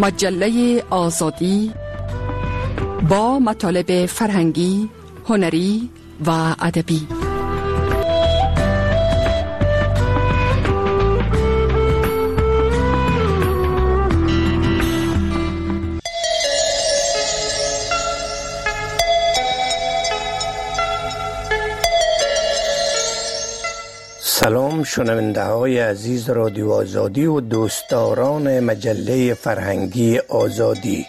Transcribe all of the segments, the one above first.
مجله آزادی با مطالب فرهنگی، هنری و ادبی. سلام شنونده های عزیز رادیو آزادی و دوستداران مجله فرهنگی آزادی.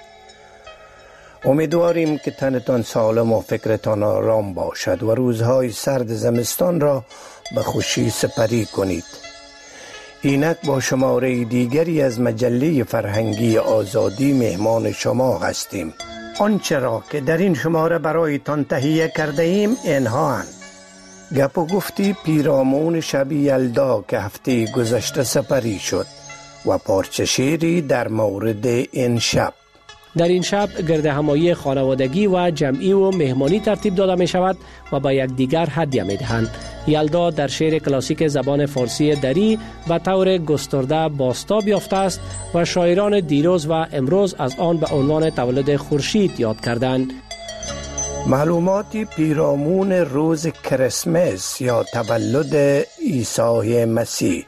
امیدواریم که تنتان سالم و فکرتان آرام باشد و روزهای سرد زمستان را به خوشی سپری کنید. اینک با شماره دیگری از مجله فرهنگی آزادی مهمان شما هستیم. آنچه را که در این شماره برایتان تهیه کرده ایم اینها هستند: گپ و گفتی پیرامون شب یلدا که هفته گذشته سپری شد و پارچه شعری در مورد این شب. در این شب گرد همایی خانوادگی و جمعی و مهمانی ترتیب داده می شود و با یکدیگر هدیه می دهند. یلدا در شعر کلاسیک زبان فارسی دری به طور گسترده بازتاب یافته است و شاعران دیروز و امروز از آن به عنوان تولد خورشید یاد کردند. معلوماتی پیرامون روز کریسمس یا تولد عیسی مسیح.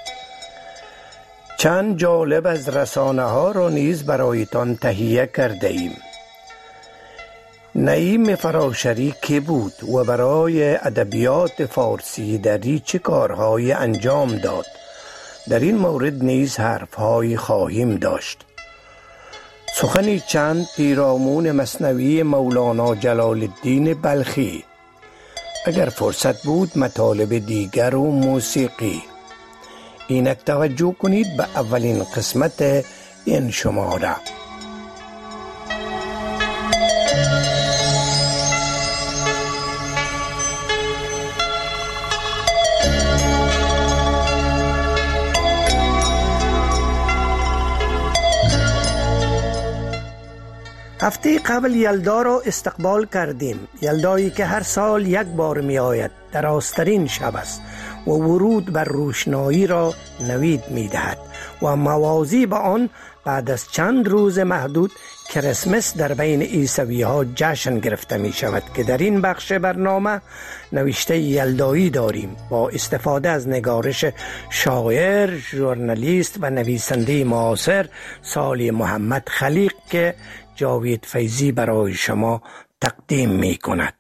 چند جالب از رسانه ها را نیز برایتان تهیه کرده ایم. نعیم فراشری که بود و برای ادبیات فارسی دری چه کارهای انجام داد؟ در این مورد نیز حرفهایی خواهیم داشت. سخنی چند پیرامون مثنوی مولانا جلال الدین بلخی. اگر فرصت بود مطالب دیگر و موسیقی. اینک توجه کنید به اولین قسمت این شماره. هفته قبل یلدا را استقبال کردیم. یلدایی که هر سال یک بار می آید، درازترین شب است و ورود بر روشنایی را نوید می دهد و موازی به آن بعد از چند روز محدود کریسمس در بین عیسوی ها جشن گرفته می شود که در این بخش برنامه نوشته یلدایی داریم با استفاده از نگارش شاعر، ژورنالیست و نویسنده معاصر صالح محمد خلیق که جاوید فیضی برای شما تقدیم می کند.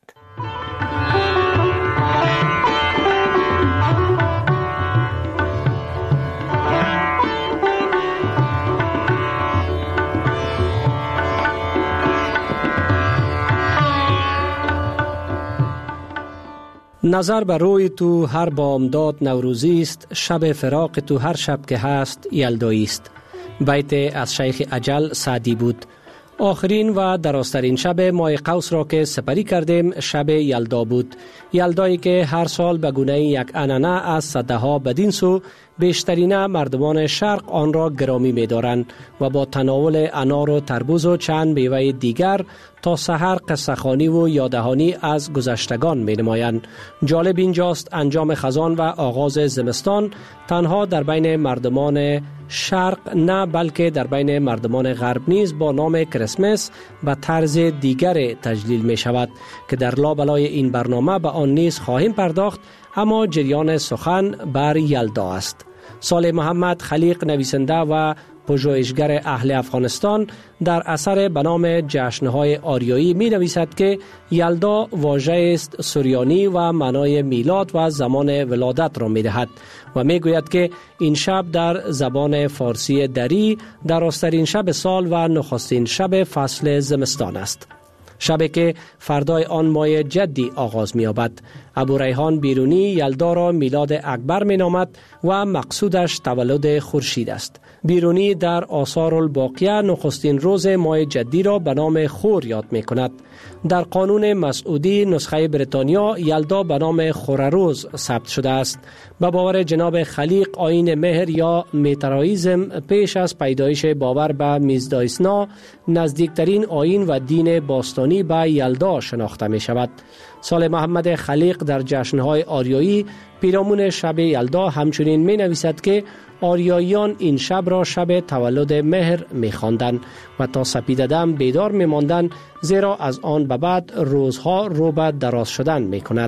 نظر بر روی تو هر بامداد نوروزی است، شب فراق تو هر شب که هست یلدایی است. بیت از شیخ اجل سعدی بود. آخرین و درازترین شب ماه قوس را که سپری کردیم شب یلدا بود. یلدایی که هر سال به گونه یک عنعنه از صدها بدین سو بیشترین مردمان شرق آن را گرامی می دارند و با تناول انار و تربوز و چند میوه دیگر تا سحر قصه‌خوانی و یادهانی از گذشتگان می نمایند. جالب اینجاست انجام خزان و آغاز زمستان تنها در بین مردمان شرق نه بلکه در بین مردمان غرب نیز با نام کریسمس به طرز دیگر تجلیل می شود که در لابلای این برنامه به آن نیز خواهیم پرداخت، اما جریان سخن بر یلدا است. صالح محمد خلیق نویسنده و پژوهشگر اهل افغانستان در اثر به نام جشن‌های آریایی می نویسد که یلدا واژه است سریانی و معنای میلاد و زمان ولادت را می دهد و می گوید که این شب در زبان فارسی دری درازترین شب سال و نخستین شب فصل زمستان است. شبی که فردای آن ماه جدی آغاز می یابد. ابو ریحان بیرونی یلدا را میلاد اکبر می نامد و مقصودش تولد خورشید است. بیرونی در آثار الباقیه نخستین روز ماه جدی را به نام خور یاد می کند. در قانون مسعودی نسخه بریتانیا یلدا به نام خورروز ثبت شده است. به باور جناب خلیق آیین مهر یا میترائیزم پیش از پیدایش باور به میزدایسنا نزدیکترین آیین و دین باستانی به یلدا شناخته می شود. صالح محمد خلیق در جشن‌های آریایی پیرامون شب یلدا همچنین می نویسد که آریاییان این شب را شب تولد مهر می خواندند و تا سپیده دم بیدار می ماندند، زیرا از آن به بعد روزها رو به دراز شدن می کند.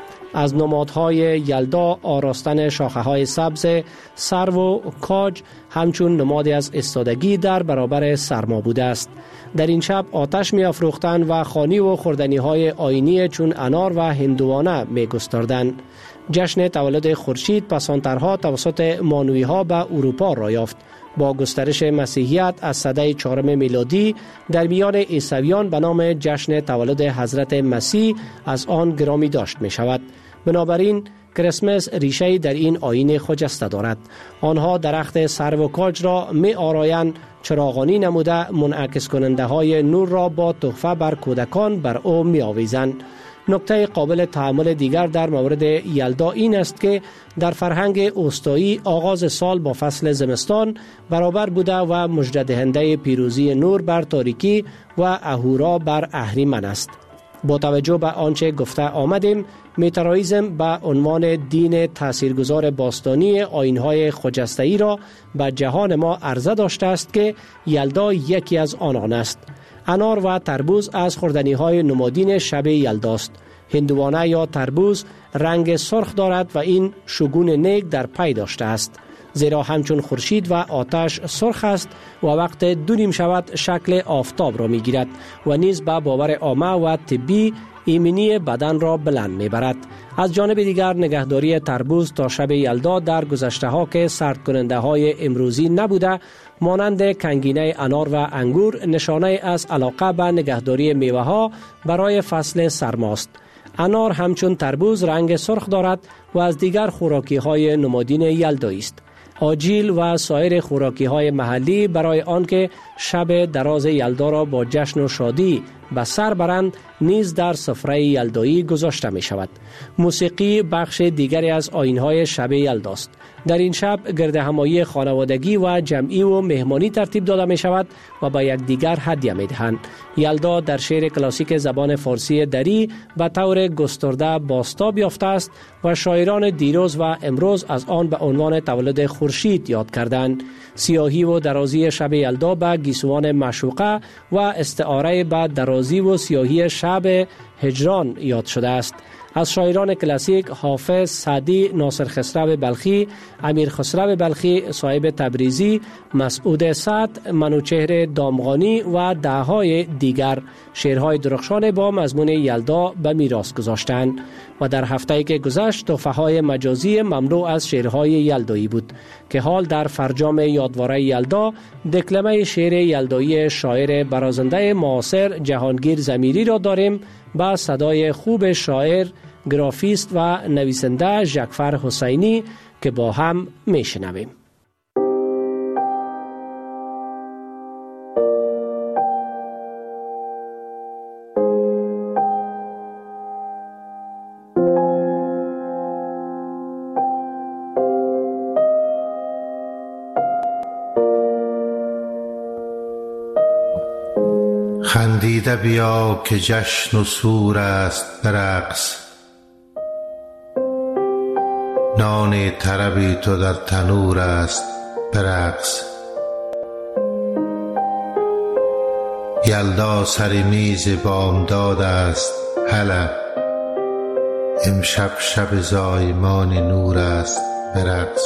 از نمادهای یلدا آراستن شاخه‌های سبز سرو و کاج همچون نمادی از ایستادگی در برابر سرما بوده است. در این شب آتش می افروختند و خوانی و خوردنی‌های آیینی چون انار و هندوانه می گستردند. جشن تولد خورشید پسانترها توسط مانوی‌ها به اروپا را یافت. با گسترش مسیحیت از سده 4 میلادی در میان عیسویان به نام جشن تولد حضرت مسیح از آن گرامی داشت می شود. بنابراین کریسمس ریشه در این آیین خجسته دارد. آنها درخت سرو و کاج را می آرایند، چراغانی نموده منعکس کننده های نور را با تحفه بر کودکان بر او می آویزند. نکته قابل تأمل دیگر در مورد یلدا این است که در فرهنگ اوستایی آغاز سال با فصل زمستان برابر بوده و مژده دهنده پیروزی نور بر تاریکی و اهورا بر اهریمن است. با توجه به آنچه گفته آمدیم، میترائیسم به عنوان دین تاثیرگذار باستانی آیین‌های خجسته‌ای را به جهان ما عرضه داشته است که یلدا یکی از آنان است. انار و تربوز از خوردنی‌های نمادین شب یلداست. هندوانه یا تربوز رنگ سرخ دارد و این شگون نیک در پی داشته است، زیرا همچون خورشید و آتش سرخ است و وقت دو شود شکل آفتاب را می‌گیرد و نیز به باور عامه و طبی ایمنی بدن را بلند می‌برد. از جانب دیگر نگهداری تربوز تا شب یلدا در گذشته‌ها که سرد کننده های امروزی نبوده، مانند کنگینه انار و انگور نشانه از علاقه به نگهداری میوه‌ها برای فصل سرماست. انار همچون تربوز رنگ سرخ دارد و از دیگر خوراکی‌های نمادین یلدایی است. آجیل و سایر خوراکی‌های محلی برای آنکه شب دراز یلدا را با جشن و شادی به سر برند نیز در سفره یلدایی گذاشته می شود. موسیقی بخش دیگری از آیین‌های شب یلداست. در این شب گرد همایی خانوادگی و جمعی و مهمانی ترتیب داده می شود و با یکدیگر هدیه می دهند. یلدا در شعر کلاسیک زبان فارسی دری به طور گسترده بازتاب یافته است و شاعران دیروز و امروز از آن به عنوان تولد خورشید یاد کردند. سیاهی و درازی شب یلدا به گیسوان معشوقه و استعاره به درازی و سیاهی شب هجران یاد شده است. از شاعران کلاسیک حافظ، سعدی، ناصر خسرو بلخی، امیر خسرو بلخی، صاحب تبریزی، مسعود سعد، منوچهر دامغانی و ده‌های دیگر شعرهای درخشان با مضمون یلدا به میراث گذاشتند و در هفته‌ای که گذشت تحفه‌های مجازی مملو از شعرهای یلدایی بود که حال در فرجام یادواره یلدا دکلمه شعر یلدایی شاعر برازنده معاصر جهانگیر ضمیری را داریم با صدای خوب شاعر، گرافیست و نویسنده ژکفر حسینی که با هم میشنویم. خندیده بیا که جشن و سور است به رقص، نان طربی تو در تنور است به رقص. یلدا سر میز بامداد است هله، امشب شب زایمان نور است به رقص.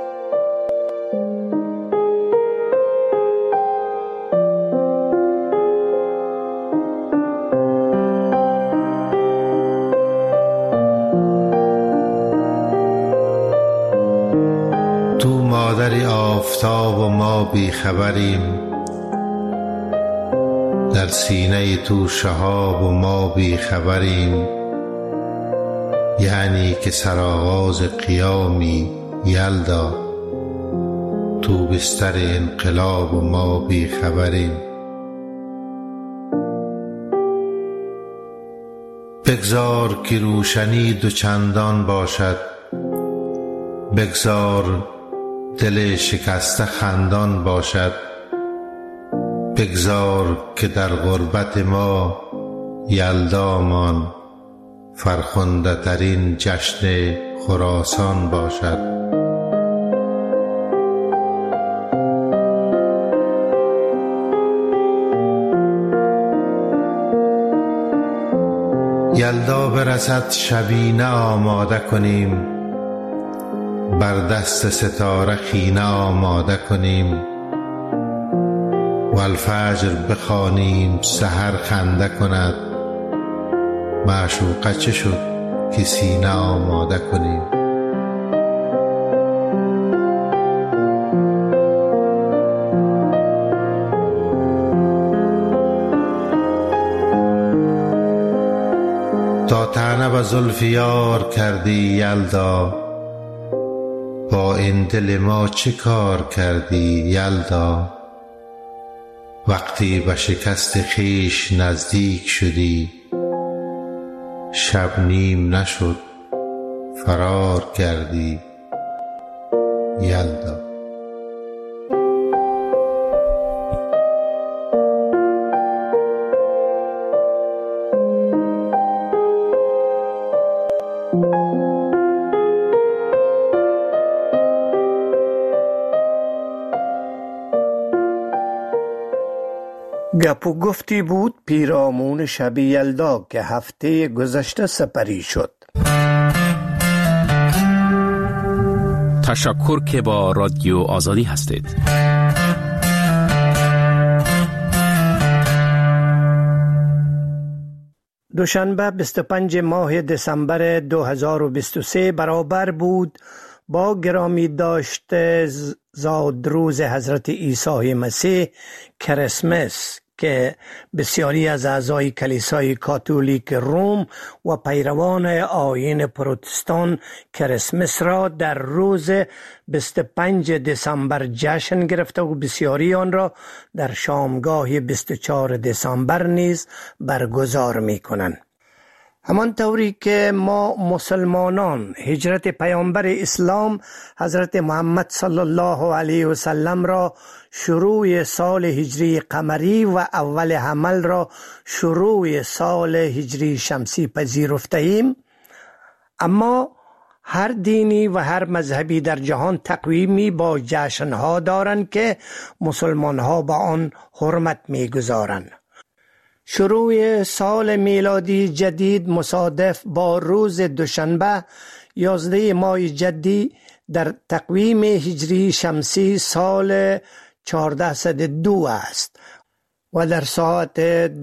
مادری آفتاب و ما بی خبریم، در سینه تو شهاب و ما بی خبریم. یعنی که سرآغاز قیامی یلدا، تو بستر انقلاب و ما بی خبریم. بگذار که روشنی دو چندان باشد، بگذار دل شکسته خندان باشد. بگذار که در غربت ما یلدامان فرخنده ترین جشن خراسان باشد. یلدا برسد شبینه آماده کنیم، بر دست ستاره خینه آماده کنیم، و الفجر بخوانیم سحر خنده کند، معشوقه چه شد که سینه آماده کنیم. تا طعنه به زلف یار کردی یلدا، با این دل ما چه کار کردی یلدا. وقتی به شکست خویش نزدیک شدی، شب نیم نشد فرار کردی یلدا. گپ و گفتی بود پیرامون شب یلدا که هفته گذشته سپری شد. تشکر که با رادیو آزادی هستید. دوشنبه 25 ماه دسامبر 2023 برابر بود با گرامی داشته زادروز حضرت عیسی مسیح کریسمس که بسیاری از اعضای کلیسای کاتولیک روم و پیروان آیین پروتستان کریسمس را در روز 25 دسامبر جشن گرفته و بسیاری آن را در شامگاه 24 دسامبر نیز برگزار می کنند. همان طوری که ما مسلمانان هجرت پیامبر اسلام حضرت محمد صلی الله علیه و سلم را شروع سال هجری قمری و اول حمل را شروع سال هجری شمسی پذیرفته ایم، اما هر دینی و هر مذهبی در جهان تقویمی با جشنها دارند که مسلمانها با آن حرمت می‌گذارند. شروع سال میلادی جدید مصادف با روز دوشنبه 11 ماه جدی در تقویم هجری شمسی سال 1402 است و در ساعت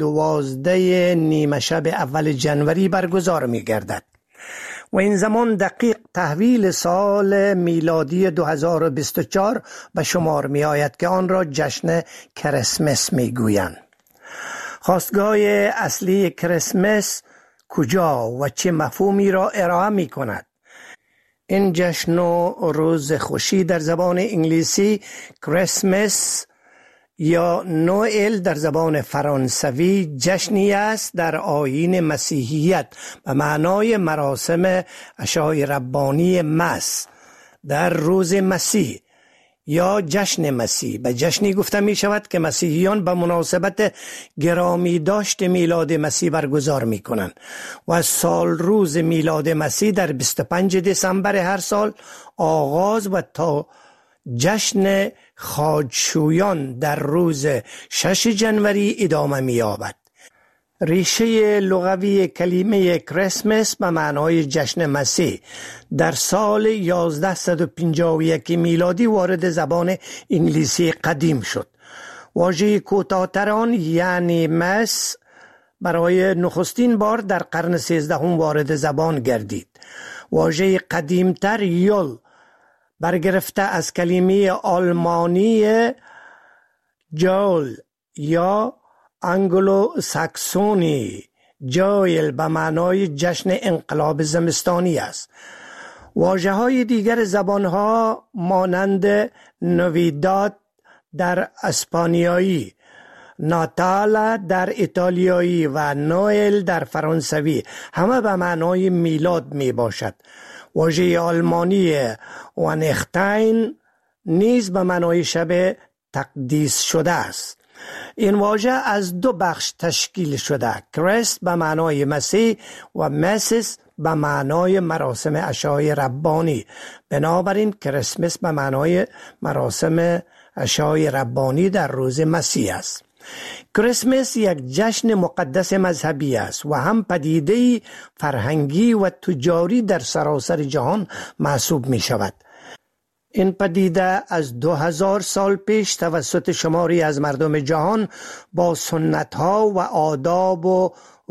12 نیمه شب اول جنوری برگزار می گردد و این زمان دقیق تحویل سال میلادی 2024 به شمار می آید که آن را جشن کریسمس می گویند. خواستگاه اصلی کریسمس کجا و چه مفهومی را ارائه می کند؟ این جشن و روز خوشی در زبان انگلیسی کریسمس یا نوئل در زبان فرانسوی جشنی است در آیین مسیحیت به معنای مراسم عشای ربانی مس در روز مسیح یا جشن مسیح. به جشنی گفته می شود که مسیحیان به مناسبت گرامی داشت میلاد مسیح برگزار می کنند و سال روز میلاد مسیح در 25 دسامبر هر سال آغاز و تا جشن خواجشویان در روز 6 جنوری ادامه می یابد. ریشه لغوی کلمه کریسمس به معنای جشن مسیح در سال 1151 میلادی وارد زبان انگلیسی قدیم شد. واژه کوتاه‌تر آن یعنی مس برای نخستین بار در قرن 13 وارد زبان گردید. واژه قدیمتر یول برگرفته از کلمه آلمانی جول یا انگلو ساکسونی جایل به معنای جشن انقلاب زمستانی است. واژه های دیگر زبان ها مانند نویداد در اسپانیایی، ناتالا در ایتالیایی و نوئل در فرانسوی همه به معنای میلاد می باشد. واژه آلمانی وانختاین نیز به معنای شب تقدیس شده است. این واژه از دو بخش تشکیل شده، کریست به معنای مسیح و مسیس به معنای مراسم عشای ربانی. بنابراین کریسمس به معنای مراسم عشای ربانی در روز مسیح است. کریسمس یک جشن مقدس مذهبی است و هم پدیده فرهنگی و تجاری در سراسر جهان محسوب می شود. این پدیده از 2000 سال پیش توسط شماری از مردم جهان با سنت‌ها و آداب و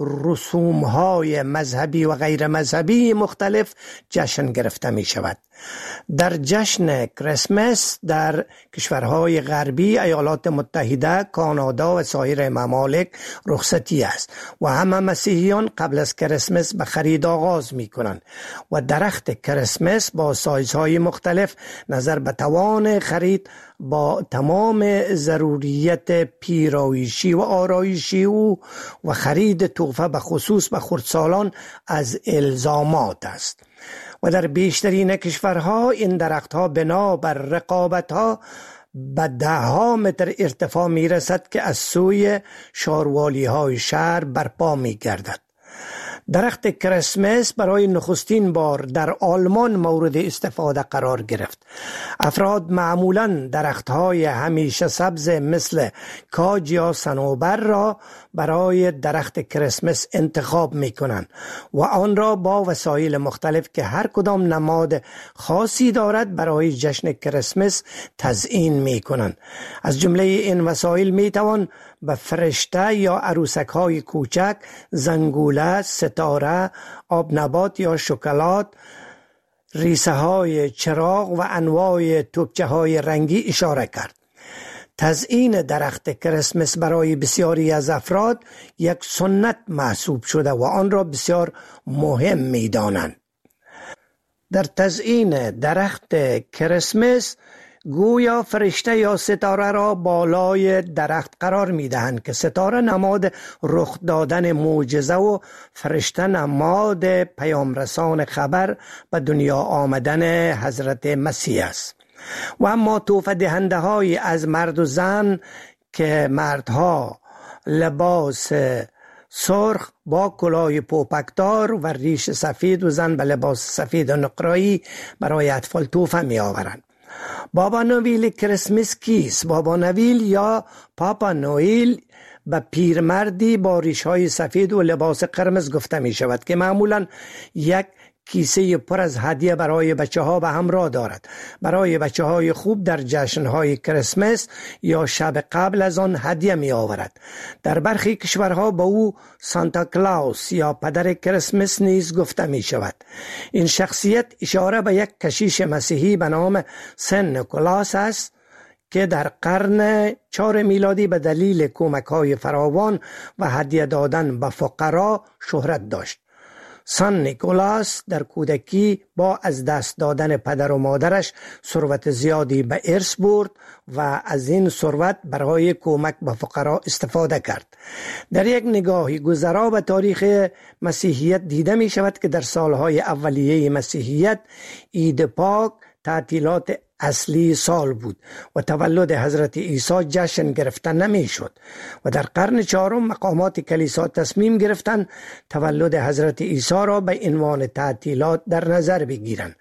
رسوم‌های مذهبی و غیر مذهبی مختلف جشن گرفته می شود. در جشن کریسمس در کشورهای غربی، ایالات متحده، کانادا و سایر ممالک رخصتی است و همه مسیحیان قبل از کریسمس به خرید آغاز می کنند و درخت کریسمس با سایزهای مختلف نظر به توان خرید با تمام ضروریت پیرایشی و آرایشی و خرید تحفه به خصوص به خردسالان از الزامات است. و در بیشترین کشورها این درختها بنا بر رقابتها به 10 متر ارتفاع می رسد که از سوی شاروالی های شهر برپا می گردد. درخت کریسمس برای نخستین بار در آلمان مورد استفاده قرار گرفت. افراد معمولاً درخت‌های همیشه سبز مثل کاج یا صنوبر را برای درخت کریسمس انتخاب می‌کنند و آن را با وسایل مختلف که هر کدام نماد خاصی دارد برای جشن کریسمس تزیین می‌کنند. از جمله این وسایل می‌توان به فرشته یا عروسک‌های کوچک، زنگوله، ستاره، آب نبات یا شکلات، ریسه های چراغ و انواع توپچه های رنگی اشاره کرد. تزیین درخت کریسمس برای بسیاری از افراد یک سنت محسوب شده و آن را بسیار مهم می دانند. در تزیین درخت کریسمس گویا فرشته یا ستاره را بالای درخت قرار می دهند که ستاره نماد رخ دادن معجزه و فرشته نماد پیامرسان خبر به دنیا آمدن حضرت مسیح است. و اما تحفه دهنده های از مرد و زن که مردها لباس سرخ با کلاه پوپکدار و ریش سفید و زن به لباس سفید و نقره‌ای برای اطفال تحفه می آورند. بابا نویل کریسمس کیست؟ بابا نویل یا پاپا نویل به پیرمردی با ریش‌های سفید و لباس قرمز گفته می شود که معمولاً یک کیسه پر از هدیه برای بچه‌ها به همراه دارد. برای بچه‌های خوب در جشن‌های کریسمس یا شب قبل از آن هدیه می آورد. در برخی کشورها به او سانتا کلاوس یا پدر کریسمس نیز گفته می شود. این شخصیت اشاره به یک کشیش مسیحی به نام سن نیکولاس است که در قرن 4 میلادی به دلیل کمک‌های فراوان و هدیه دادن به فقرا شهرت داشت. سن نیکولاس در کودکی با از دست دادن پدر و مادرش ثروت زیادی به ارث برد و از این ثروت برای کمک به فقرا استفاده کرد. در یک نگاهی گذرا به تاریخ مسیحیت دیده می شود که در سالهای اولیه مسیحیت عید پاک تعطیلات اصلی سال بود و تولد حضرت عیسی جشن گرفته نمی شد و در قرن 4 مقامات کلیسا تصمیم گرفتند تولد حضرت عیسی را به عنوان تعطیلات در نظر بگیرند.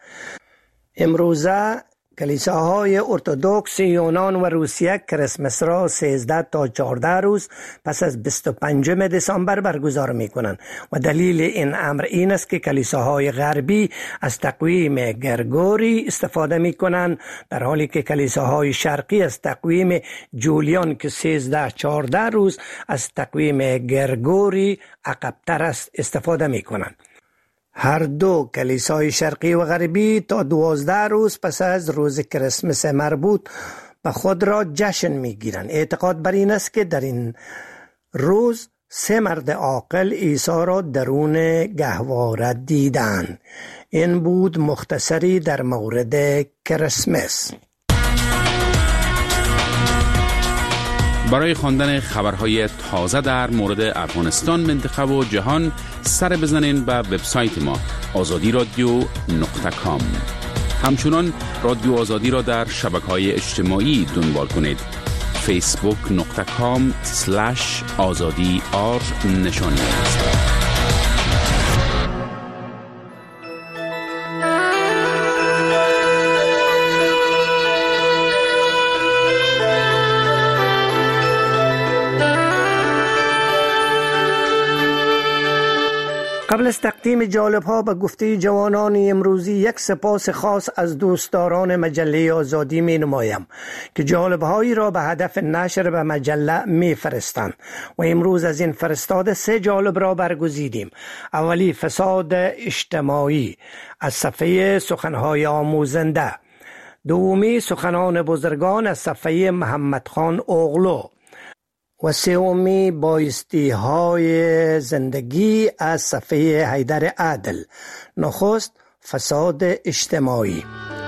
امروزه کلیساهای ارتدوکس یونان و روسیه کریسمس را 13 تا 14 روز پس از 25 دسامبر برگزار می کنند و دلیل این امر این است که کلیساهای غربی از تقویم گرگوری استفاده می کنند، در حالی که کلیساهای شرقی از تقویم جولیان که 13-14 روز از تقویم گرگوری عقب‌تر است استفاده می کنند. هر دو کلیسای شرقی و غربی تا 12 روز پس از روز کریسمس مربوط به خود را جشن می گیرند. اعتقاد بر این است که در این روز 3 مرد عاقل عیسی را درون گهواره دیدند. این بود مختصری در مورد کریسمس. برای خواندن خبرهای تازه در مورد افغانستان، منطقه و جهان سر بزنین به وبسایت ما azadiradio.com. همچنان رادیو آزادی را در شبکه‌های اجتماعی دنبال کنید: facebook.com/azadi نشان است. قبل از تقدیم جالب ها به گفته جوانان امروزی، یک سپاس خاص از دوستداران مجله آزادی می نمایم که جالب هایی را به هدف نشر به مجله می فرستند و امروز از این فرستاده 3 جالب را برگزیدیم. اولی فساد اجتماعی از صفحه سخنهای آموزنده، دومی سخنان بزرگان از صفحه محمد خان اغلو و سومی بایستی های زندگی از صفحه حیدر عادل. نخست فساد اجتماعی.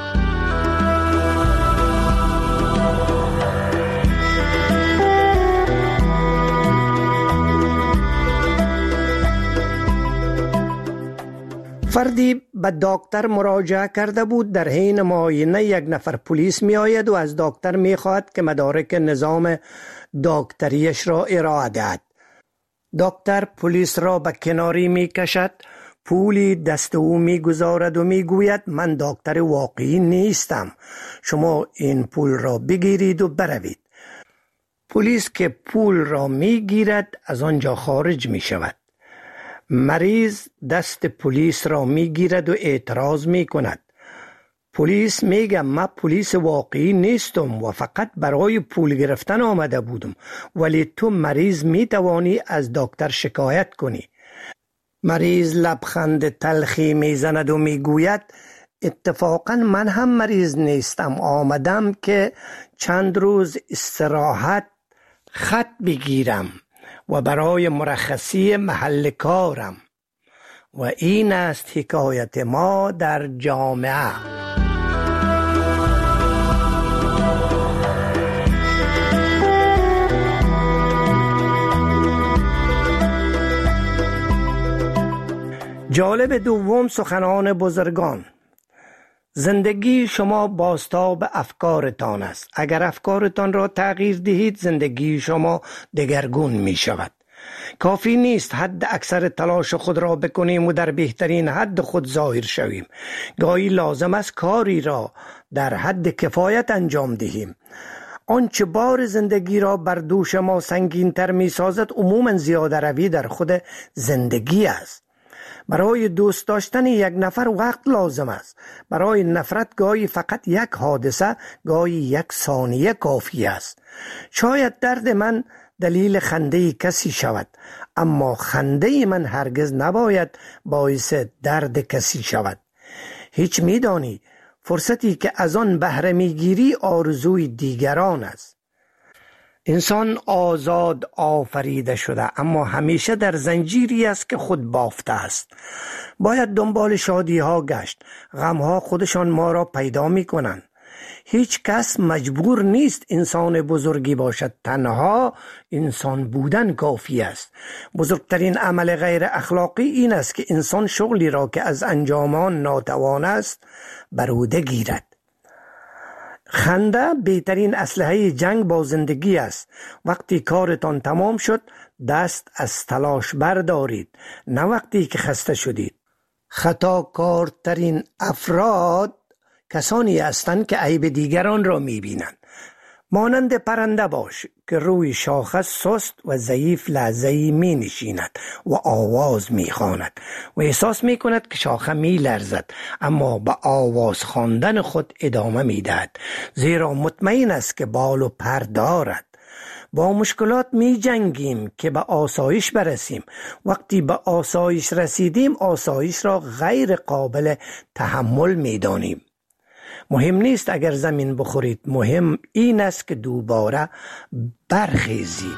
فردی به دکتر مراجعه کرده بود. در حین معاینه یک نفر پلیس می آید و از دکتر می خواهد که مدارک نظام دکتریش را ارائه دهد. دکتر پلیس را به کناری می کشد، پولی دست او می گذارد و می گوید من دکتر واقعی نیستم، شما این پول را بگیرید و بروید. پلیس که پول را می گیرد از آنجا خارج می شود. مریض دست پلیس را می گیرد و اعتراض می کند. پلیس میگه من پلیس واقعی نیستم و فقط برای پول گرفتن آمده بودم، ولی تو مریض می توانی از دکتر شکایت کنی. مریض لبخند تلخی می زند و می گوید اتفاقا من هم مریض نیستم، آمدم که چند روز استراحت خط بگیرم و برای مرخصی محل کارم. و این است حکایت ما در جامعه. جالب دوم سخنان بزرگان. زندگی شما بازتاب افکارتان است. اگر افکارتان را تغییر دهید زندگی شما دگرگون می شود. کافی نیست حد اکثر تلاش خود را بکنیم و در بهترین حد خود ظاهر شویم. گاهی لازم است کاری را در حد کفایت انجام دهیم. آنچه بار زندگی را بر دوش ما سنگین تر می سازد عموماً زیاده روی در خود زندگی است. برای دوست داشتن یک نفر وقت لازم است. برای نفرت گاهی فقط یک حادثه، گاهی یک ثانیه کافی است. شاید درد من دلیل خنده کسی شود، اما خنده من هرگز نباید باعث درد کسی شود. هیچ میدانی فرصتی که از آن بهره میگیری آرزوی دیگران است. انسان آزاد آفریده شده، اما همیشه در زنجیری است که خود بافته است. باید دنبال شادی ها گشت. غم ها خودشان ما را پیدا می کنند. هیچ کس مجبور نیست انسان بزرگی باشد، تنها انسان بودن کافی است. بزرگترین عمل غیر اخلاقی این است که انسان شغلی را که از انجام آن ناتوان است بر عهده گیرد. خنده بهترین اسلحه جنگ با زندگی است. وقتی کارتان تمام شد دست از تلاش بردارید، نه وقتی که خسته شدید. خطاکارترین افراد کسانی هستند که عیب دیگران را می‌بینند. مانند پرنده باش که روی شاخه سست و ضعیف لحظه‌ای می‌نشیند و آواز می‌خواند و احساس می‌کند که شاخه می‌لرزد، اما به آواز خواندن خود ادامه می‌دهد، زیرا مطمئن است که بال و پر دارد. با مشکلات می‌جنگیم که به آسایش برسیم. وقتی به آسایش رسیدیم آسایش را غیر قابل تحمل می‌دانیم. مهم نیست اگر زمین بخورید، مهم این است که دوباره برخیزید.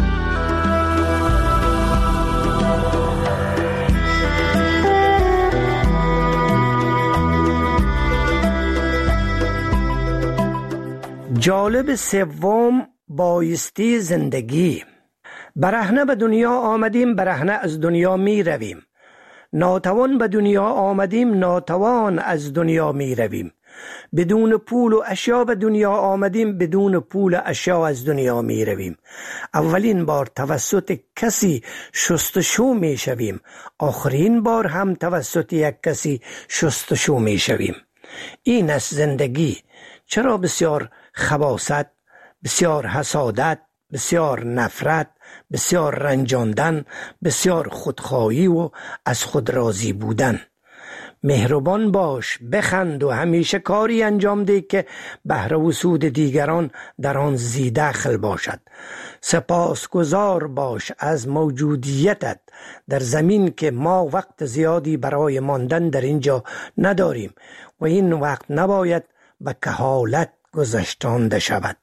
جالب سوم بایستی زندگی. برهنه به دنیا آمدیم، برهنه از دنیا می رویم. ناتوان به دنیا آمدیم، ناتوان از دنیا می رویم. بدون پول و اشیا به دنیا آمدیم، بدون پول و اشیا از دنیا می رویم. اولین بار توسط کسی شستشو می شویم، آخرین بار هم توسط یک کسی شستشو می شویم. این است زندگی. چرا بسیار خباثت، بسیار حسادت، بسیار نفرت، بسیار رنجاندن، بسیار خودخواهی و از خود راضی بودن؟ مهربان باش، بخند و همیشه کاری انجام ده که بهره و سود دیگران در آن زی دخل باشد. سپاسگزار باش از موجودیتت در زمین که ما وقت زیادی برای ماندن در اینجا نداریم و این وقت نباید به کهالت گذشتانده شود.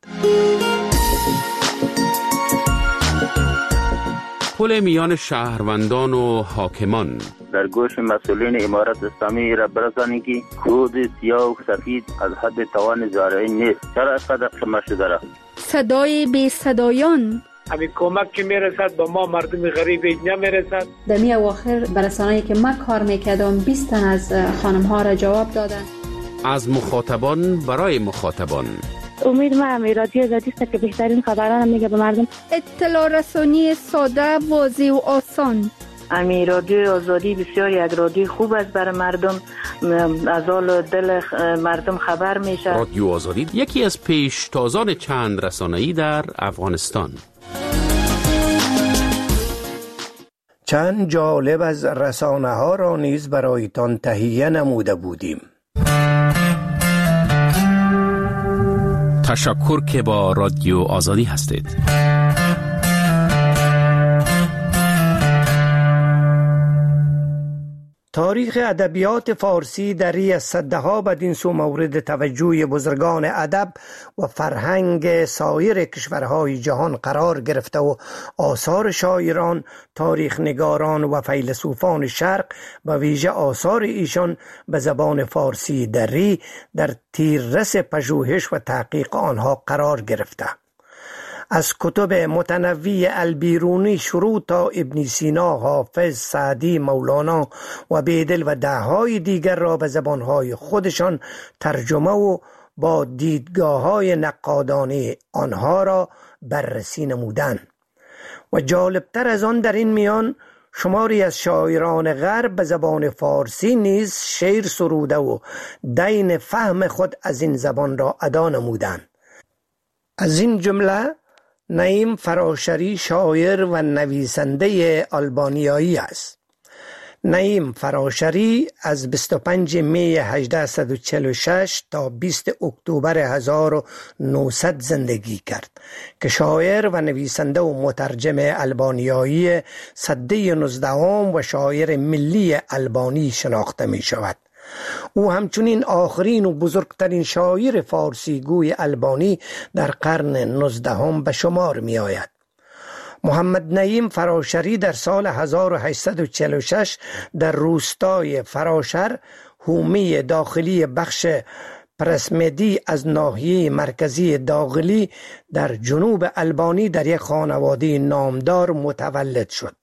پل میان شهروندان و حاکمان. در گوش مسئولین امارت اسلامی را برسانید که کود سیاه و سفید از حد توان زارعین نیست. چرا اینقدر شما شده را؟ صدای بی صدایان. همین کمک که میرسد با ما مردم غریب نمیرسد. در می اواخر برسانه‌ای که من کار میکردم 20 تن از خانم ها را جواب دادن. از مخاطبان برای مخاطبان. امید من رادیو آزادی است که بهترین خبران میگه به مردم. اطلاع رسانی ساده، واضح و آسان. امی رادیو آزادی بسیار یک رادیو خوب است برای مردم، از حال دل مردم خبر میشه. رادیو آزادی یکی از پیشتازان چند رسانه‌ای در افغانستان. چند جالب از رسانه ها را نیز برایتان تهیه نموده بودیم. تشکر که با رادیو آزادی هستید. تاریخ ادبیات فارسی در از صدها بدین سو مورد توجه بزرگان ادب و فرهنگ سایر کشورهای جهان قرار گرفته و آثار شاعران، تاریخ نگاران و فیلسوفان شرق و ویژه آثار ایشان به زبان فارسی در تیررس پژوهش و تحقیق آنها قرار گرفته. از کتب متنوع البیرونی شروع تا ابن سینا، حافظ، سعدی، مولانا و بیدل و دههای دیگر را به زبانهای خودشان ترجمه و با دیدگاه‌های نقادانه آنها را بررسی نمودند. و جالبتر از آن در این میان شماری از شاعران غرب به زبان فارسی نیز شعر سروده و دین فهم خود از این زبان را ادا نمودند. از این جمله نعیم فراشری شاعر و نویسنده آلبانیایی است. نعیم فراشری از 25 می 1846 تا 20 اکتبر 1900 زندگی کرد که شاعر و نویسنده و مترجم آلبانیایی سده 19 و شاعر ملی آلبانی شناخته می شود. او همچنین آخرین و بزرگترین شاعر فارسی گوی آلبانی در قرن 19 به شمار می آید. محمد نعیم فراشری در سال 1846 در روستای فراشر، حومه داخلی بخش پرسمدی از ناحیه مرکزی داغلی در جنوب آلبانی در یک خانواده نامدار متولد شد.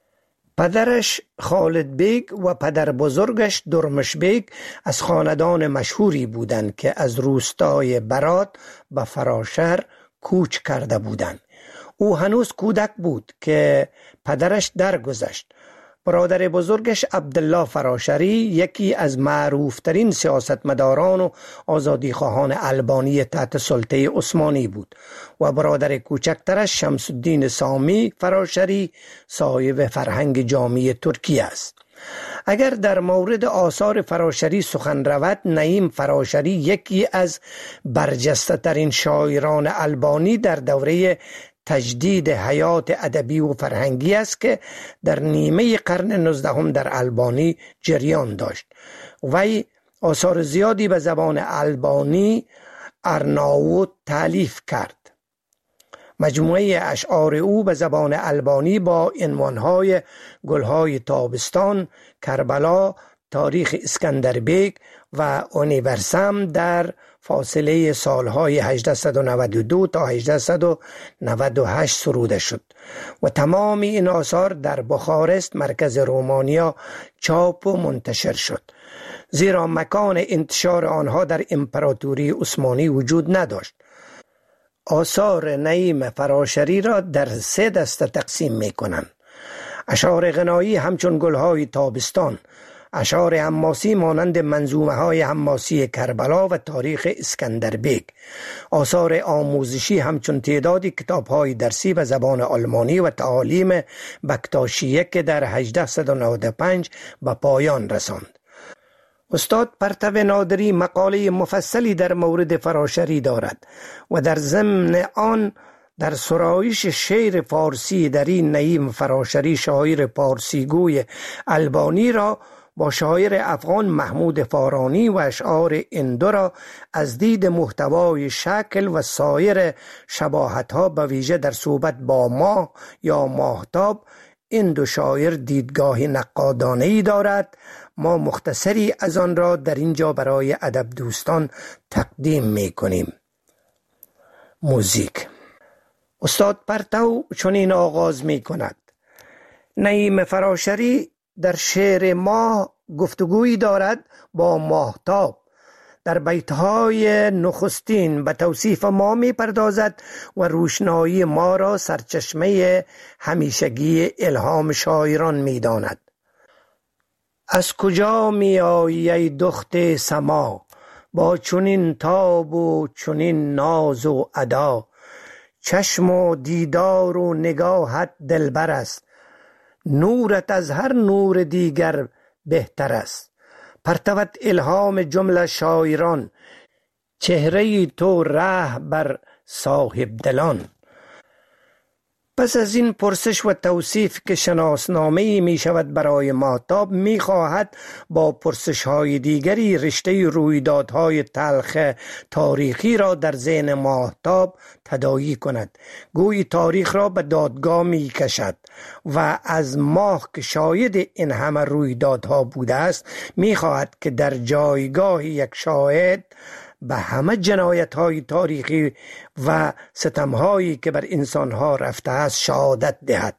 پدرش خالد بیگ و پدر بزرگش درمش بیگ از خاندان مشهوری بودند که از روستای برات به فراشر کوچ کرده بودند. او هنوز کودک بود که پدرش درگذشت. برادر بزرگش عبدالله فراشری یکی از معروفترین سیاستمداران و آزادیخواهان آلبانی تحت سلطه عثمانی بود و برادر کوچکترش شمس الدین سامی فراشری صاحب فرهنگ جامعی ترکیه است. اگر در مورد آثار فراشری سخن رود، نعیم فراشری یکی از برجسته ترین شاعران آلبانی در دوره تجدید حیات ادبی و فرهنگی است که در نیمه قرن 19 در آلبانی جریان داشت. وی آثار زیادی به زبان آلبانی ارناووت تالیف کرد. مجموعه اشعار او به زبان آلبانی با عنوانهای گلهای تابستان، کربلا، تاریخ اسکندربیگ و اونیورسم در فاصله سالهای 1892 تا 1898 سروده شد و تمام این آثار در بخارست، مرکز رومانیا، چاپ و منتشر شد. زیرا مکان انتشار آنها در امپراتوری عثمانی وجود نداشت. آثار نعیم فراشری را در 3 دسته تقسیم می کنند: اشعار غنایی همچون گلهای تابستان، اشعار حماسی مانند منظومه های حماسی کربلا و تاریخ اسکندربگ، آثار آموزشی همچون تعدادی کتاب های درسی و زبان آلمانی و تعالیم بکتاشیه که در 1895 به پایان رساند. استاد پرتو نادری مقاله مفصلی در مورد فراشری دارد و در ضمن آن در سرایش شعر فارسی در این نعیم فراشری شاعر پارسیگوی البانی را با شاعر افغان محمود فارانی و اشعار اندو را از دید محتوای شکل و سایر شباهت‌ها به ویژه در صحبت با ماه یا ماهتاب، این دو شاعر دیدگاه نقادانه‌ای دارد. ما مختصری از آن را در اینجا برای ادب دوستان تقدیم می‌کنیم. موزیک. استاد پرتو چنین آغاز می‌کند: نعیم فراشری در شعر ماه گفتگویی دارد با ماهتاب. در بیتهای نخستین به توصیف ما می پردازد و روشنایی ما را سرچشمه همیشگی الهام شاعران می داند. از کجا می آیی ای دخت سما، با چنین تاب و چنین ناز و ادا، چشم و دیدار و نگاهت دلبر است، نورت از هر نور دیگر بهتر است. پرتوت الهام جمله شاعران، چهره تو ره بر صاحب دلان. پس از این پرسش و توصیف که شناسنامه‌ای می شود برای ماهتاب، می خواهد با پرسش های دیگری رشته رویدادهای تلخ تاریخی را در ذهن ماهتاب تداعی کند. گویی تاریخ را به دادگاه می کشد و از ماه که شاهد این همه رویدادها بوده است می خواهد که در جایگاه یک شاهد به همه جنایت‌های تاریخی و ستم‌هایی که بر انسان‌ها رفته است شهادت دهد.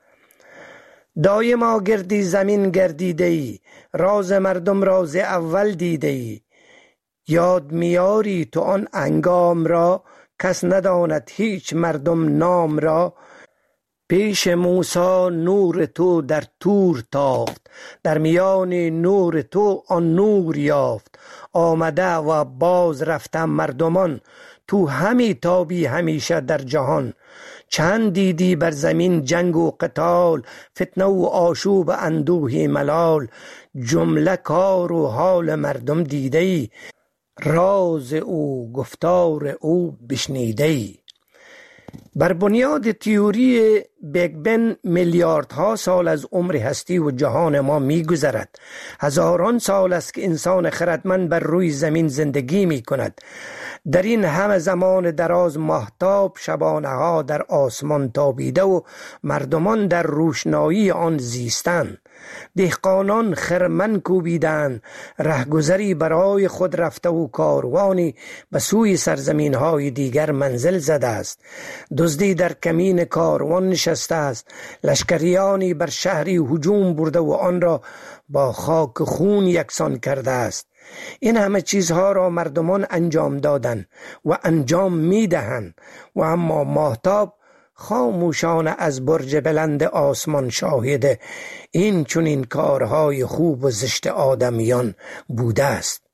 دایما گردی زمین گردیده‌ای، راز مردم راز اول دیده‌ای. یاد میاری تو آن انگام را، کس نداند هیچ مردم نام را. پیش موسی نور تو در طور تافت، در میان نور تو آن نور یافت. آمده و باز رفتم مردمان، تو همی تابی همیشه در جهان. چند دیدی بر زمین جنگ و قتال، فتنه و آشوب اندوه ملال. جمله کار و حال مردم دیدی، راز او گفتار او بشنیدی. بر بنیاد تئوری بیگ بن میلیاردها سال از عمر هستی و جهان ما می گذرد. هزاران سال است که انسان خردمند بر روی زمین زندگی می کند. در این همه زمان دراز ماهتاب شبانه ها در آسمان تابیده و مردمان در روشنایی آن زیستند. دهقانان خرمن کوبیدند، رهگذری برای خود رفته و کاروانی به سوی سرزمین های دیگر منزل زده است. دزدی در کمین کاروان نشسته است. لشکریانی بر شهری هجوم برده و آن را با خاک خون یکسان کرده است. این همه چیزها را مردمان انجام دادند و انجام میدهند و اما ماهتاب خاموشانه از برج بلند آسمان شاهد این چنین کارهای خوب و زشت آدمیان بوده است.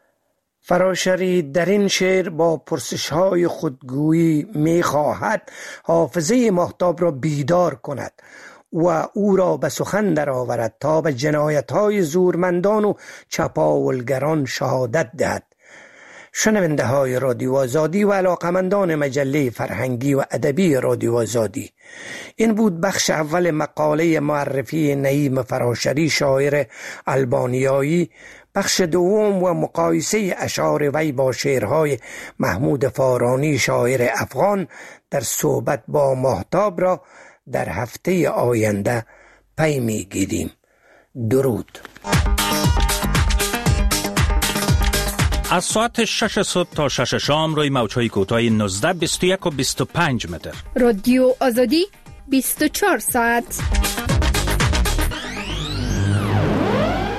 فراشری در این شعر با پرسش‌های خودگویی می‌خواهد حافظه ماهتاب را بیدار کند و او را به سخن درآورد تا به جنایت‌های زورمندان و چپاولگران شهادت دهد. شنونده های رادیو آزادی و علاقمندان مجله فرهنگی و ادبی رادیو آزادی، این بود بخش اول مقاله معرفی نعیم فراشری شاعر البانیایی. بخش دوم و مقایسه اشعار وی با شعرهای محمود فارانی شاعر افغان در صحبت با ماهتاب را در هفته آینده پی می‌گیریم. درود. از ساعت 6 صبح تا 6 شام روی موج‌های کوتاه 19، 21 و 25 متر. رادیو آزادی 24 ساعت.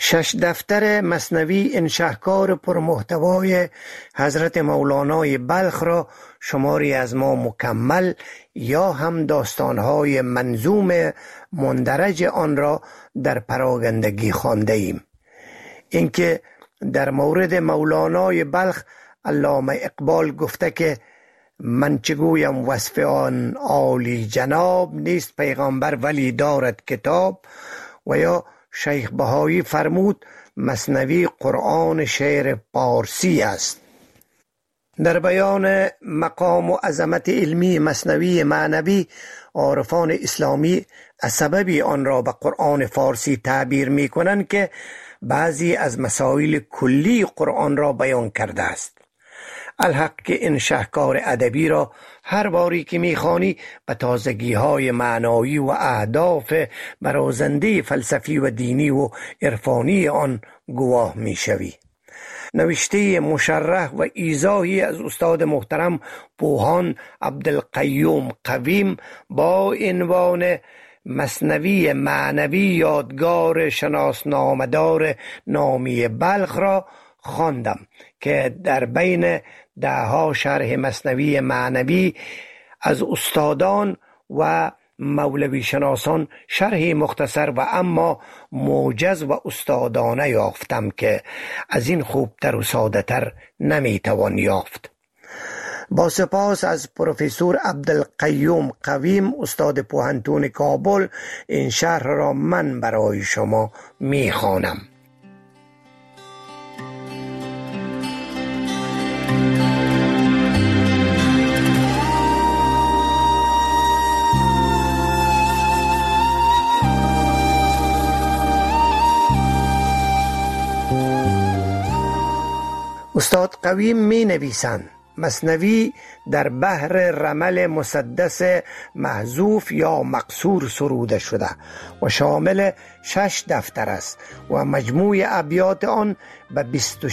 6 دفتر مثنوی این شاهکار پرمحتوای حضرت مولانای بلخ را شماری از ما مکمل یا هم داستانهای منظوم مندرج آن را در پراگندگی خوانده ایم. اینکه در مورد مولانای بلخ علامه اقبال گفته که من چگویم وصف آن عالی جناب، نیست پیغامبر ولی دارد کتاب. و یا شیخ بهایی فرمود مثنوی قرآن شعر پارسی است. در بیان مقام و عظمت علمی مثنوی معنوی، عارفان اسلامی از سببی آن را به قرآن فارسی تعبیر می کنند که بعضی از مسائل کلی قرآن را بیان کرده است. الحق که این شاهکار ادبی را هر باری که میخوانی به تازگی های معنایی و اهداف برازنده فلسفی و دینی و عرفانی آن گواه میشوی. نوشته مشرح و ایضاحی از استاد محترم پوهان عبدالقیوم قویم با عنوان مثنوی معنوی یادگار شناسنامه‌دار نامی بلخ را خواندم که در بین 10 شرح مثنوی معنوی از استادان و مولوی شناسان شرحی مختصر و اما موجز و استادانه یافتم که از این خوبتر و ساده تر نمیتوان یافت. با سپاس از پروفسور عبدالقیوم قویم استاد پوهنتون کابل این شرح را من برای شما میخوانم. استاد قویم می نویسند مثنوی در بحر رمل مسدس محذوف یا مقصور سروده شده و شامل 6 دفتر است و مجموع ابیات آن به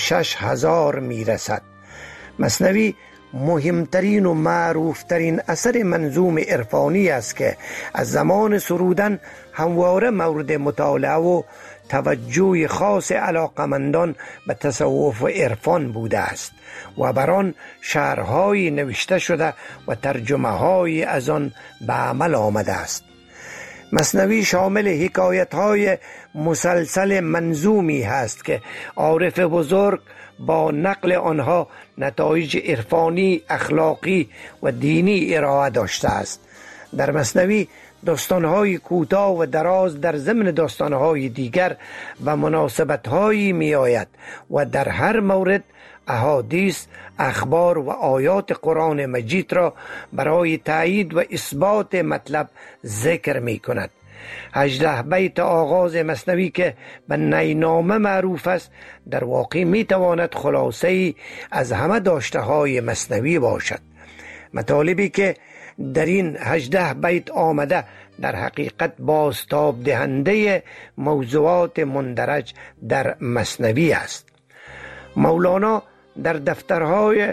26,000 می رسد. مثنوی مهمترین و معروفترین اثر منظوم عرفانی است که از زمان سرودن همواره مورد مطالعه و توجه خاص علاقمندان به تصوف و عرفان بوده است و بر آن شرح‌هایی نوشته شده و ترجمه‌هایی از آن به عمل آمده است. مثنوی شامل حکایت‌های مسلسل منظومی هست که عارف بزرگ با نقل آنها نتایج عرفانی، اخلاقی و دینی ارائه داشته است. در مثنوی داستان‌های کوتاه و دراز در ضمن داستان‌های دیگر و مناسبت‌هایی می‌آید و در هر مورد احادیث، اخبار و آیات قرآن مجید را برای تایید و اثبات مطلب ذکر می‌کند. 18 بیت آغاز مثنوی که به نینامه معروف است در واقع می‌تواند خلاصه‌ای از همه داشته‌های مثنوی باشد. مطالبی که در این 18 بیت آمده در حقیقت بازتاب دهنده موضوعات مندرج در مثنوی است. مولانا در دفترهای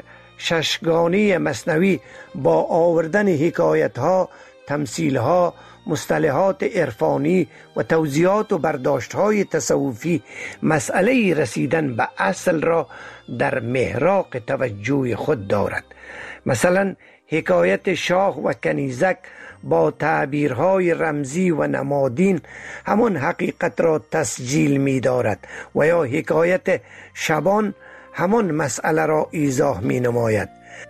6گانه مثنوی با آوردن حکایتها، تمثیلها، مصطلحات عرفانی و توضیحات و برداشتهای تصوفی مسئله رسیدن به اصل را در محراق توجه خود دارد. مثلا حکایت شاه و کنیزک با تعبیرهای رمزی و نمادین همان حقیقت را تسجیل می دارد و یا حکایت شبان همان مسئله را ایضاح می نماید.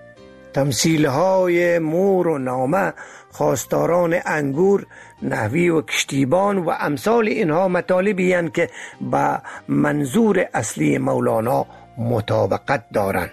تمثیلهای مور و نامه، خواستاران انگور، نحوی و کشتیبان و امثال اینها مطالبی هستند که با منظور اصلی مولانا مطابقت دارند.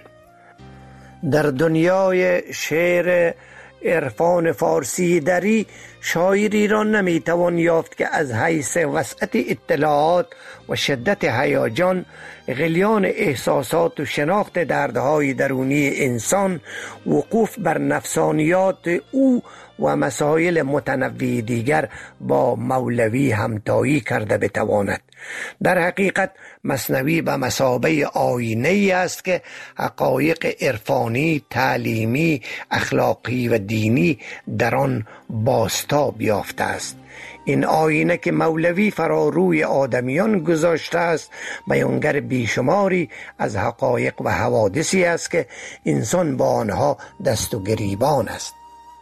در دنیای شعر عرفان فارسی دری شاعری را نمیتوان یافت که از حیث وسعت اطلاعات و شدت هیجان، غلیان احساسات و شناخت دردهای درونی انسان، وقوف بر نفسانیات او و مسائل متنوع دیگر با مولوی همتایی کرده بتواند. در حقیقت مثنوی به مثابه آینه‌ای است که حقایق عرفانی، تعلیمی، اخلاقی و دینی در آن بازتاب یافته است. این آینه که مولوی فرا روی آدمیان گذاشته است بیانگر بیشماری از حقایق و حوادثی است که انسان با آنها دست و گریبان است.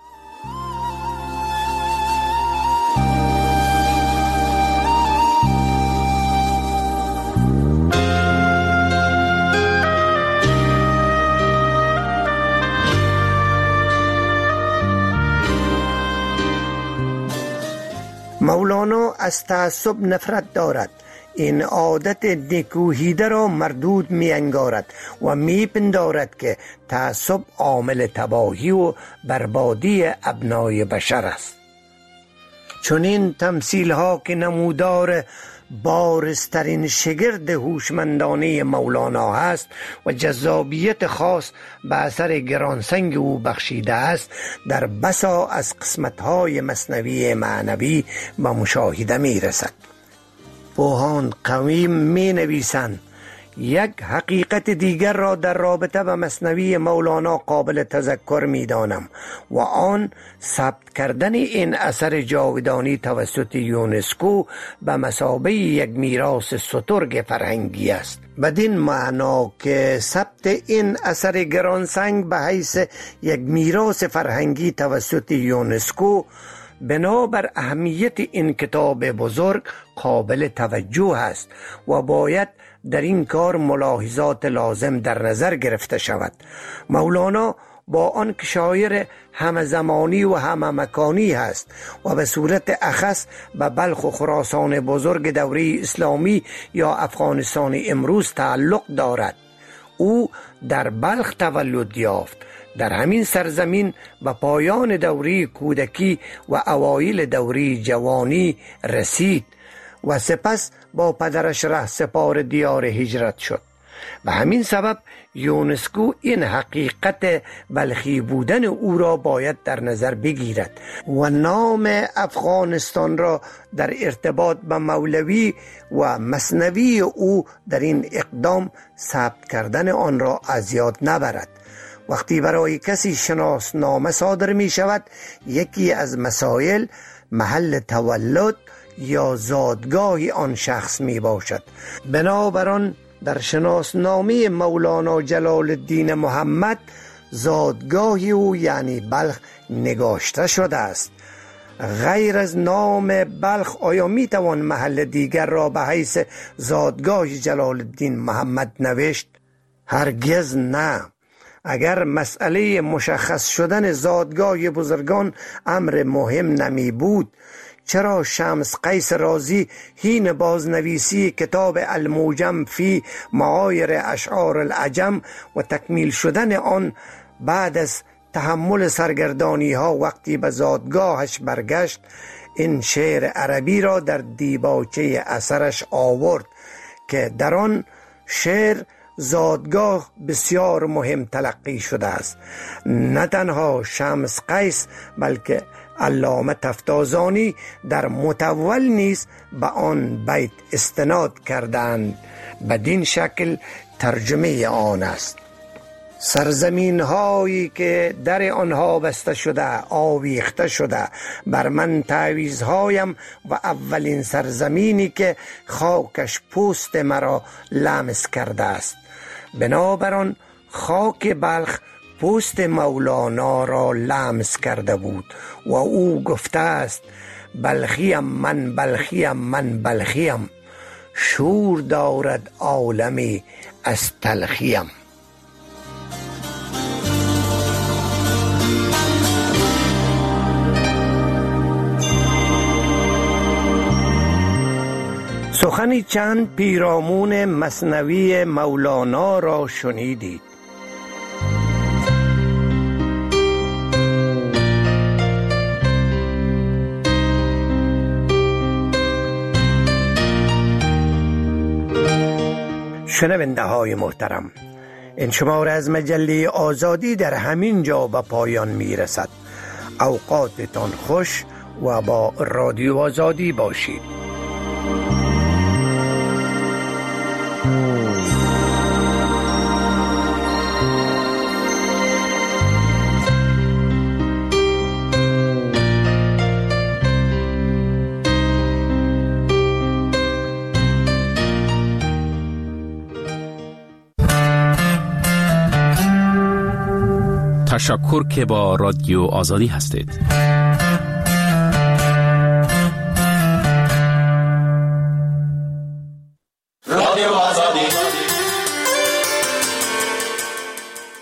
مولانا از تعصب نفرت دارد. این عادت نکوهیده را مردود می انگارد و می پندارد که تعصب عامل تباهی و بربادی ابنای بشر است. چون این تمثیل ها که نمودار بارزترین شگرد هوشمندانه مولانا است و جذابیت خاص به اثر گرانسنگ او بخشیده است، در بسا از قسمت‌های مثنوی معنوی به مشاهده می رسد. پوهان قویم می نویسند یک حقیقت دیگر را در رابطه به مثنوی مولانا قابل تذکر می دانم و آن ثبت کردن این اثر جاودانی توسط یونسکو به مثابه یک میراث سترگ فرهنگی است. بدین معنا که ثبت این اثر گرانسنگ به حیث یک میراث فرهنگی توسط یونسکو بنابر اهمیت این کتاب بزرگ قابل توجه است و باید در این کار ملاحظات لازم در نظر گرفته شود. مولانا با آن که شاعر همه زمانی و همه مکانی است و به صورت اخص به بلخ و خراسان بزرگ دوره اسلامی یا افغانستان امروز تعلق دارد، او در بلخ تولد یافت. در همین سرزمین به پایان دوره کودکی و اوایل دوره جوانی رسید و سپس با پدرش ره سپار دیار هجرت شد. به همین سبب یونسکو این حقیقت بلخی بودن او را باید در نظر بگیرد و نام افغانستان را در ارتباط به مولوی و مثنوی او در این اقدام ثبت کردن آن را از یاد نبرد. وقتی برای کسی شناسنامه صادر می شود، یکی از مسائل محل تولد یا زادگاه آن شخص می باشد. بنابراین در شناسنامه مولانا جلال الدین محمد زادگاه او یعنی بلخ نگاشته شده است. غیر از نام بلخ آیا می توان محل دیگر را به حیث زادگاه جلال الدین محمد نوشت؟ هرگز نه. اگر مسئله مشخص شدن زادگاه بزرگان امر مهم نمی بود، چرا شمس قیس رازی حین بازنویسی کتاب الموجم فی معایر اشعار العجم و تکمیل شدن آن بعد از تحمل سرگردانی ها وقتی به زادگاهش برگشت، این شعر عربی را در دیباچه اثرش آورد که در آن شعر زادگاه بسیار مهم تلقی شده است؟ نه تنها شمس قیس بلکه علامه تفتازانی در متول نیز به آن بیت استناد کردند. بدین شکل ترجمه آن است: سرزمین هایی که در آنها بسته شده آویخته شده، بر من تعویض هایم و اولین سرزمینی که خاکش پوست مرا لمس کرده است. بنابراین خاک بلخ پوست مولانا را لمس کرده بود و او گفته است: بلخیم من بلخیم من بلخیم، شور دارد عالمی از تلخیم. سخنی چند پیرامون مثنوی مولانا را شنیدید. شنونده های محترم، این شماره از مجله آزادی در همین جا به پایان می رسد. اوقاتتان خوش و با رادیو آزادی باشید. تشکر که با رادیو آزادی هستید.